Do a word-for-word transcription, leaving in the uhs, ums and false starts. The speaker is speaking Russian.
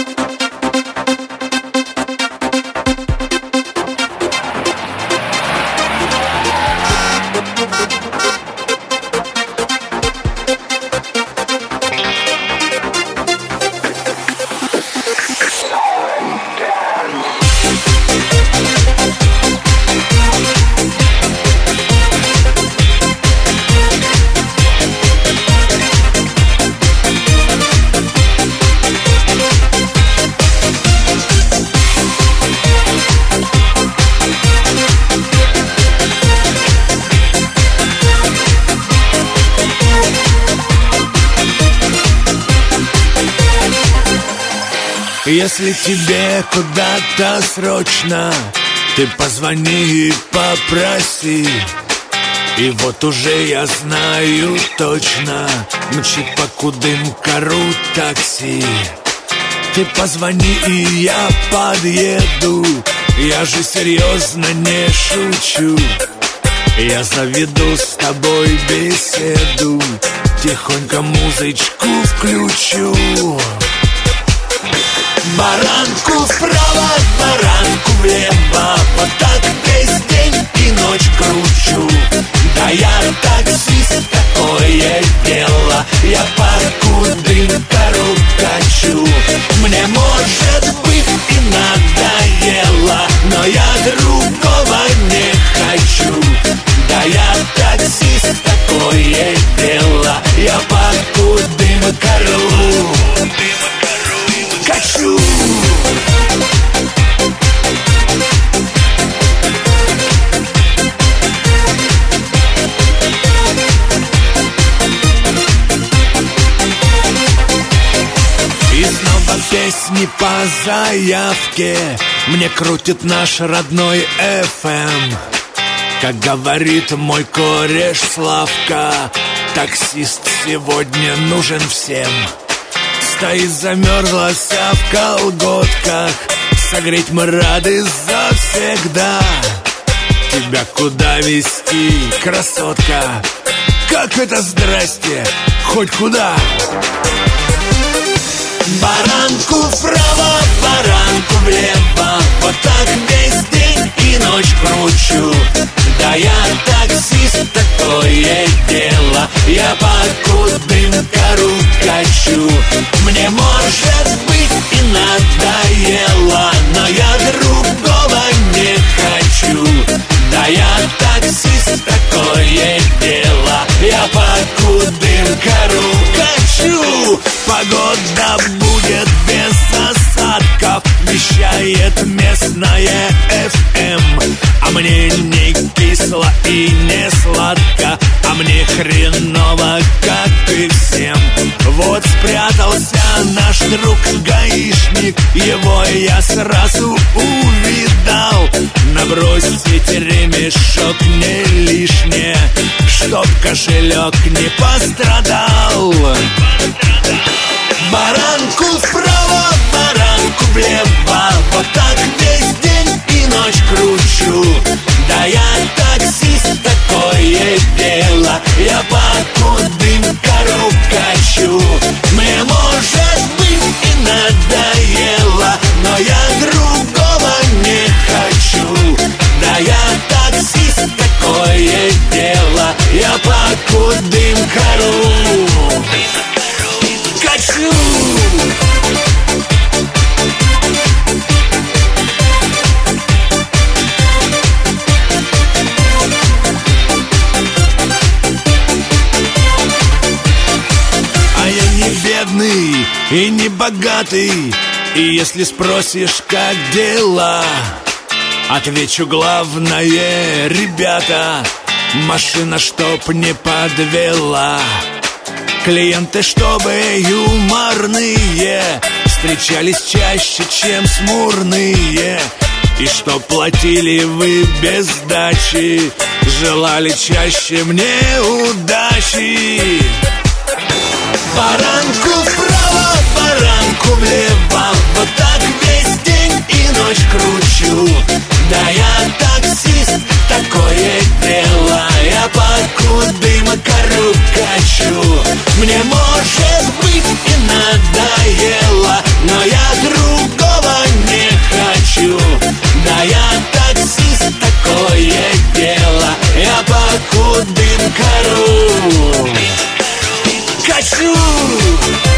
Если тебе куда-то срочно, ты позвони и попроси. И вот уже я знаю точно, мчит по Кудымкару такси. Ты позвони, и я подъеду, я же серьезно не шучу. Я заведу с тобой беседу, тихонько музычку включу. Баранку вправо, баранку влево, вот так весь день и ночь кручу. Да я таксист, такое дело, я по Кудымкару качу. Мне, может быть, и надоело, но я другого не хочу. Да я таксист, такое дело, я по Кудымкару качу. И снова песни по заявке мне крутит наш родной эф эм. Как говорит мой кореш Славка, таксист сегодня нужен всем. Стоит замерзлася в колготках, согреть мы рады завсегда. Тебя куда везти, красотка? Как это здрасте, хоть куда? Баранку вправо, баранку влево, вот так весь день и ночь кручу. Да я таксист, такое дело, я по Кудымкару качу. Мне, может быть, и надоело, но я другого не хочу. Да я таксист, такое дело, я по Кудымкару качу. Погода будет без осадков, вещает местное эф эм. А мне не кисло и не сладко, а мне хреново, как и всем. Вот спрятался наш друг гаишник, его я сразу увидал. Набросить ремешок не лишнее, чтоб кошелек не пострадал. Баранку вправо, баранку влево, вот так весь день и ночь кручу. Да я таксист, такое дело, я по Кудымкару качу. Мне, может быть, и надоело, но я другого не хочу. Да я таксист, такое дело, я по Кудымкару качу. А я не бедный и не богатый, и если спросишь, как дела, отвечу главное, ребята, машина чтоб не подвела. Клиенты, чтобы юморные, встречались чаще, чем смурные. И что платили вы без сдачи, желали чаще мне удачи. Баранку вправо, баранку влево, вот так весь день и ночь кручу. Да я таксист, такое дело, я по Кудымкару качу. Мне, может быть, и надоело, но я друг Инкару. Качу!